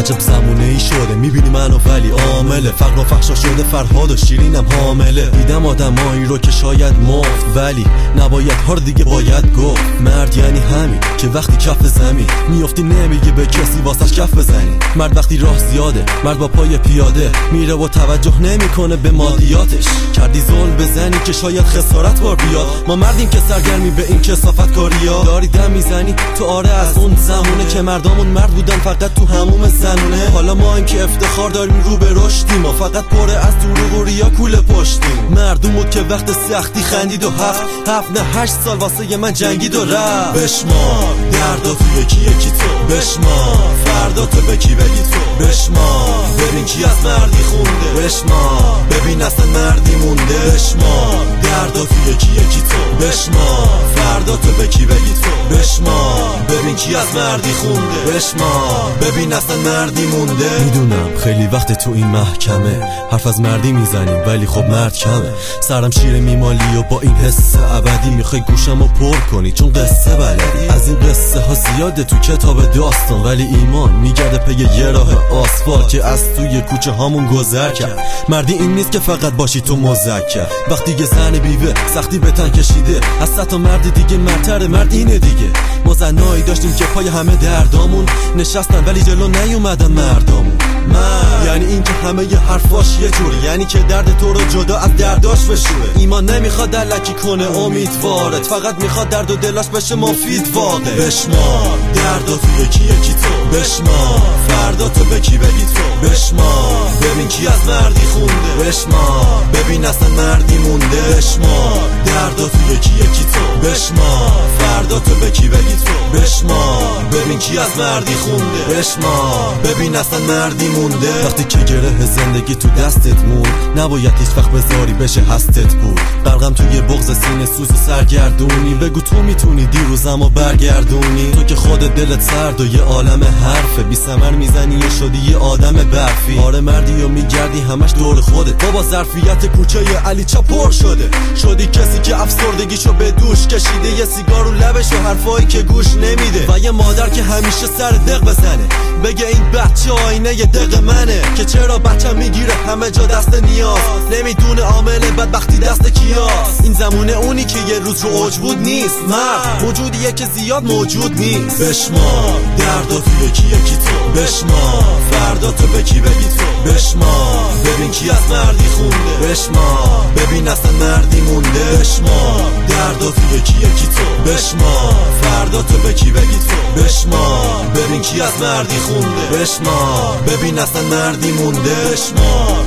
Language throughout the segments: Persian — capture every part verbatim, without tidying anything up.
عجب زمونه ای شده میبینی منو ولی عامله فقر و فحشا شده فرهاد و شیرینم حامله. دیدم آدمایی رو که شاید مفت ولی نباید هر دیگه باید گفت. مرد یعنی همین که وقتی کف زمین میافتی نمیگه به کسی واسش کف بزنی. مرد وقتی راه زیاده، مرد با پای پیاده میره و توجه نمیکنه به مادیاتش. کردی ظلم بزنی که شاید خسارت بار بیاد. ما مردیم که سرگرمی به این کثافت کاریا. داری دم میزنی تو آره از اون زمونه که مردامون مرد بودن فقط تو هموم زنونه. حالا ما این که افتخار داریم رو به رشدیم، ما فقط پره از دروغ و ریا کوله پشتیم. مردم بود که وقت سختی خندید و هفت هفت نه هشت سال واسه من جنگید و رفت. بشمار دردا تو یکی یکی تو، بشمار فردا تو به کی بگی تو، بشمار ببین کی از مردی خونده، بشمار ببین اصلا مردی مونده. بشمار دردا تو یکی یکی تو، بشمار فردا تو به کی بگی تو، بشمار ببین کی از مردی خونده، بشمار ببین اصلا مردی مونده. میدونم خیلی وقت تو این محکمه حرف از مردی میزنیم ولی خب مرد کمه. سرم شیر میمالی و با این حس ابدی میخوای گوشم رو پر کنی چون قصه بلدی. از این قصه ها زیاده تو کتاب داستان ولی ایمان میگرده پی یه راه آسفالت که از توی کوچه هامون گذر کرد. مردی این نیست که فقط باشی تو مذکر. وقتی یه زن بیوه سختی به تن کشیده از صد تا مرد دیگه مرتر مرد اینه دیگه. ما زنایی داشتیم که پای همه دردامون نشستن ولی جلو نیومدن مردامون. مرد یعنی این که همه ی حرفاش یه جوری، یعنی که درد تو رو جدا از درداش بشوره. ایمان نمیخواد دلکی کنه امیدوارت، فقط میخواد درد و دلاش بشه مفید واقع. بشمار دردا تو یکی یکی تو، بشمار فردا تو به کی بگی تو، بشمار ببین کی از مردی خونده، بشمار ببین اصلا مردی مونده. بشمار دردا تو یکی یکی تو، بشمار فردا تو به کی بگی تو، بشمار ببین کی از مردی خونده، بشمار ببین اصلا مردی مونده. وقتی که گره زندگی تو دستت مون نباید هیچ وقت بذاری بشه هستت بود. غرقم توی بغض سینه سوز و سرگردونی، بگو تو میتونی دیروزمو برگردونی. تو که خود دلت سرد و یه عالم حرفه، بی ثمر میزنی و شدی یه آدم برفی. آره مردی و میگردی همش دور خودت، بابا ظرفیت کوچه علی چا پر شده. شدی کسی که افسردگیشو به دوش کشیده، یه سیگار و لبش و حرفایی که گوش نمیده. و یه مادر که همیشه سر دق بزنه بگه این بچه آینه یه دق منه. که چرا بچه میگیره همه جا دست نیاز، نمیدونه عامل بدبختی دست کیاست. این زمونه اونی که یه روز رو اوج بود نیست، مرد موجودیه که زیاد موجود نیست. بشمار دردا تو یکی یکی تو، بشمار فردا تو به کی بگی تو، بشمار ببین کی از مردی خونده، بشمار ببین اصلا مردی مونده. بشمار دردا تو یکی یکی تو، بشمار فردا تو به کی بگی تو، بشمار ببین کی از مردی خونده، بشمار ببین اصلا مردی مونده. بشمار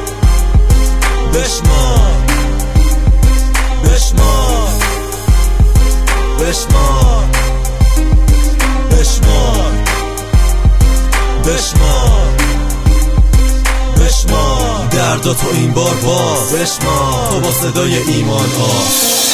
بشمار بشمار بشمار بشمار بشمار بشمار دردا تو این بار باز، بشمار تو با صدای ایمان ها.